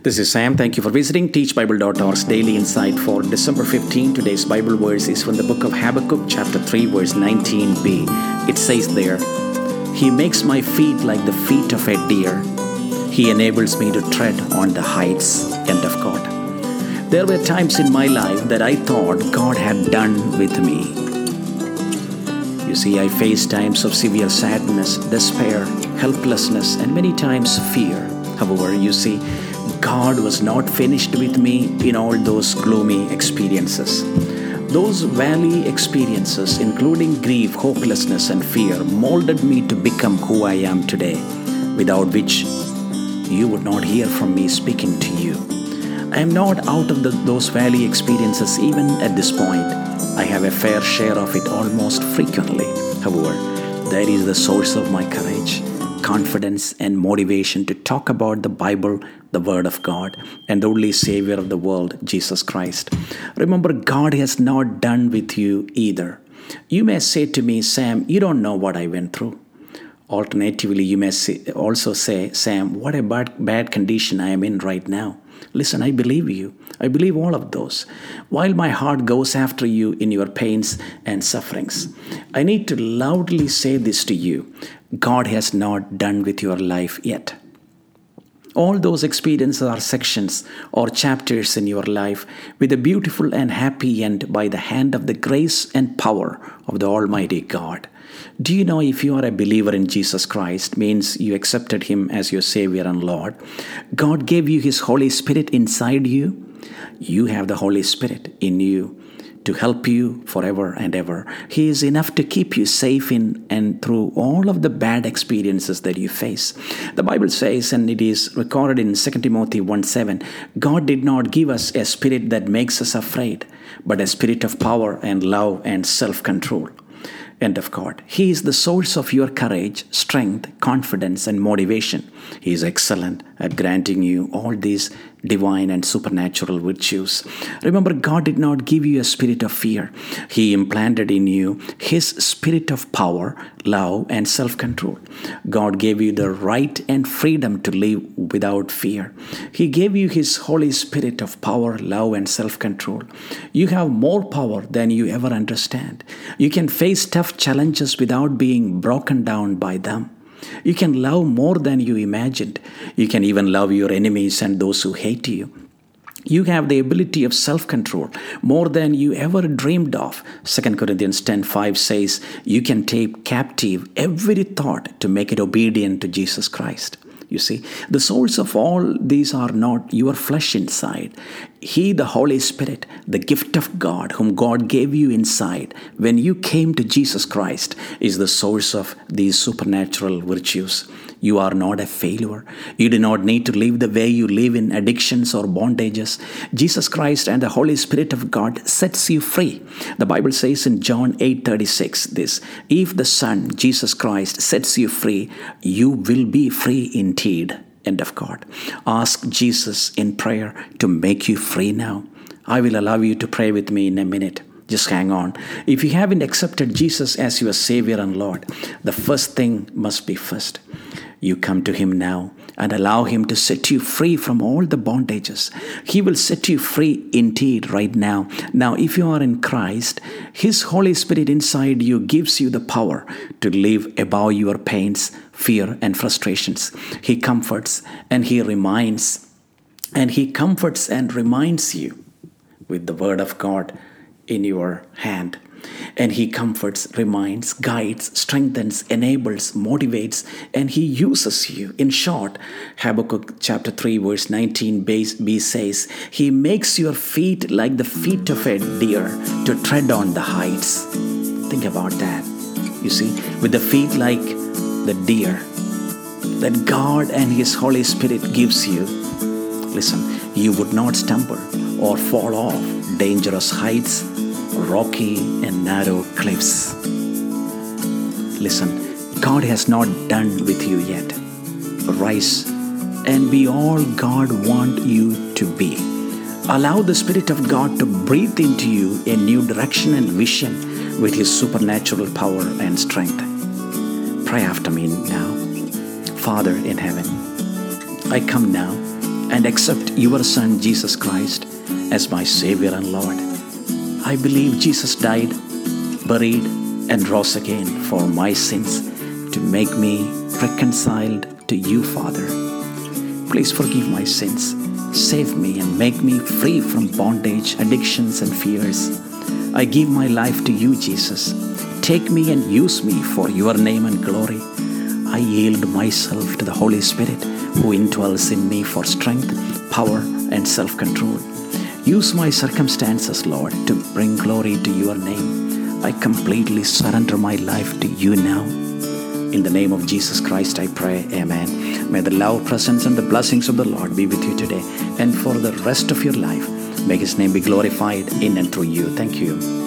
This is Sam. Thank you for visiting teachbible.org's daily insight for December 15. Today's Bible verse is from the book of Habakkuk, chapter 3, verse 19b. It says there, "He makes my feet like the feet of a deer. He enables me to tread on the heights." End of quote. There were times in my life that I thought God had done with me. You see, I faced times of severe sadness, despair, helplessness, and many times fear. However, you see, God was not finished with me in all those gloomy experiences. Those valley experiences, including grief, hopelessness, and fear, molded me to become who I am today, without which you would not hear from me speaking to you. I am not out of those valley experiences even at this point. I have a fair share of it almost frequently. However, that is the source of my courage, confidence, and motivation to talk about the Bible, the Word of God, and the only Savior of the world, Jesus Christ. Remember, God has not done with you either. You may say to me, "Sam, you don't know what I went through." Alternatively, you may also say, "Sam, what a bad condition I am in right now." Listen, I believe you. I believe all of those. While my heart goes after you in your pains and sufferings, I need to loudly say this to you. God has not done with your life yet. All those experiences are sections or chapters in your life with a beautiful and happy end by the hand of the grace and power of the Almighty God. Do you know, if you are a believer in Jesus Christ, means you accepted Him as your Savior and Lord, God gave you His Holy Spirit inside you. You have the Holy Spirit in you to help you forever and ever. He is enough to keep you safe in and through all of the bad experiences that you face. The Bible says, and it is recorded in 2 Timothy 1:7, God did not give us a spirit that makes us afraid, but a spirit of power and love and self-control. End of quote. He is the source of your courage, strength, confidence, and motivation. He is excellent at granting you all these divine and supernatural virtues. Remember, God did not give you a spirit of fear. He implanted in you His spirit of power, love, and self-control. God gave you the right and freedom to live without fear. He gave you His Holy Spirit of power, love, and self-control. You have more power than you ever understand. You can face tough challenges without being broken down by them. You can love more than you imagined. You can even love your enemies and those who hate you. You have the ability of self-control more than you ever dreamed of. 2 Corinthians 10:5 says, you can take captive every thought to make it obedient to Jesus Christ. You see, the source of all these are not your flesh inside. He, the Holy Spirit, the gift of God, whom God gave you inside when you came to Jesus Christ, is the source of these supernatural virtues. You are not a failure. You do not need to live the way you live in addictions or bondages. Jesus Christ and the Holy Spirit of God sets you free. The Bible says in John 8:36 this, "If the Son, Jesus Christ, sets you free, you will be free indeed." End of quote. Ask Jesus in prayer to make you free now. I will allow you to pray with me in a minute. Just hang on. If you haven't accepted Jesus as your Savior and Lord, the first thing must be first. You come to Him now and allow Him to set you free from all the bondages. He will set you free indeed right now. Now, if you are in Christ, His Holy Spirit inside you gives you the power to live above your pains, fear, and frustrations. He comforts and He reminds, and He comforts and reminds you with the Word of God in your hand. And He comforts, reminds, guides, strengthens, enables, motivates, and He uses you. In short, Habakkuk chapter 3 verse 19b says, He makes your feet like the feet of a deer to tread on the heights. Think about that. You see, with the feet like the deer that God and His Holy Spirit gives you, listen, you would not stumble or fall off dangerous heights, rocky and narrow cliffs. Listen, God has not done with you yet. Rise and be all God wants you to be. Allow the Spirit of God to breathe into you a new direction and vision with His supernatural power and strength. Pray after me now. Father in heaven, I come now and accept your Son, Jesus Christ, as my Savior and Lord. I believe Jesus died, buried, and rose again for my sins to make me reconciled to you, Father. Please forgive my sins, save me, and make me free from bondage, addictions, and fears. I give my life to you, Jesus. Take me and use me for your name and glory. I yield myself to the Holy Spirit who indwells in me for strength, power, and self-control. Use my circumstances, Lord, to bring glory to your name. I completely surrender my life to you now. In the name of Jesus Christ, I pray. Amen. May the love, presence, and the blessings of the Lord be with you today and for the rest of your life. May His name be glorified in and through you. Thank you.